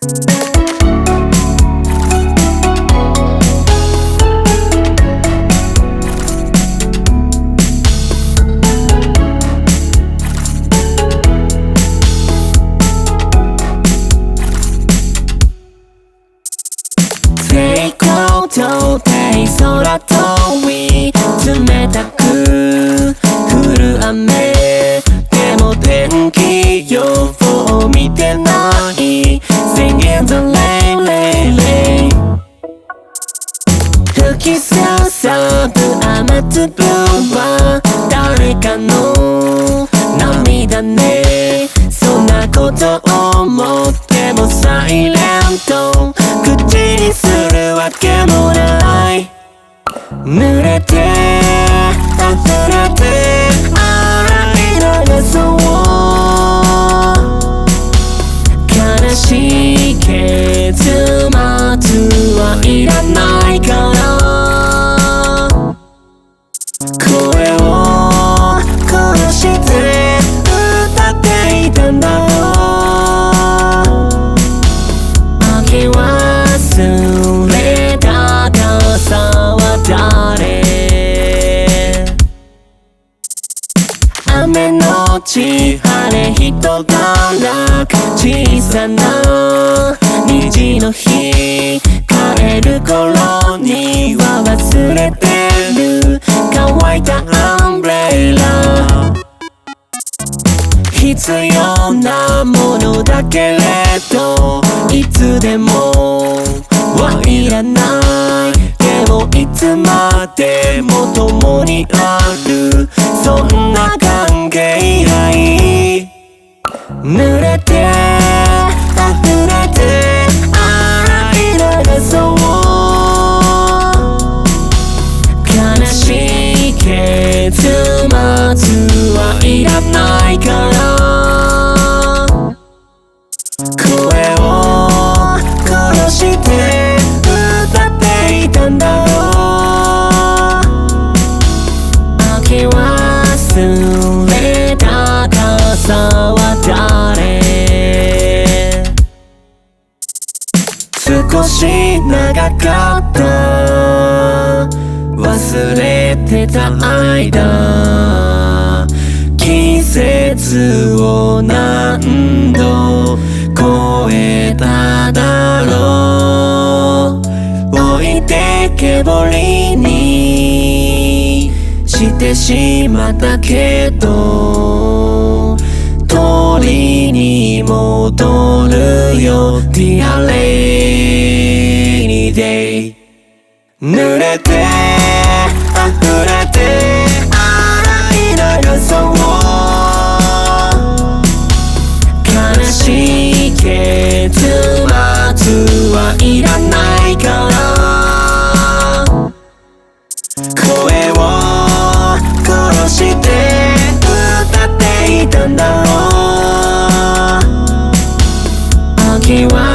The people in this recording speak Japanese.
抵抗と低空飛び冷たく降る雨でも天気予報見てない宣言のレイレイレイ吹きすさぶ雨粒は誰かの涙ねそんなこと思ってもサイレント口にするわけもない濡れて溢れて洗い流そう悲しい結末はいらないから声を殺して歌っていたんだろう明け忘れた傘は誰雨のち晴れ人が楽小さな虹の日帰る頃には忘れてる乾いたアンブレラ必要なものだけれどいつでもはいらないでもいつまでも共にあるそんな関係愛濡れて溢れて洗い流そう悲しい結末はいらないから声を殺して歌っていたんだろう明け忘れた傘は誰少し長かった忘れてた間季節を何度超えただろう置いてけぼりにしてしまったけど鳥に戻るよ Dear Rainy Day 濡れて溢れて洗い流そう悲しい結末はいらないから声を殺して歌っていたんだろう明けは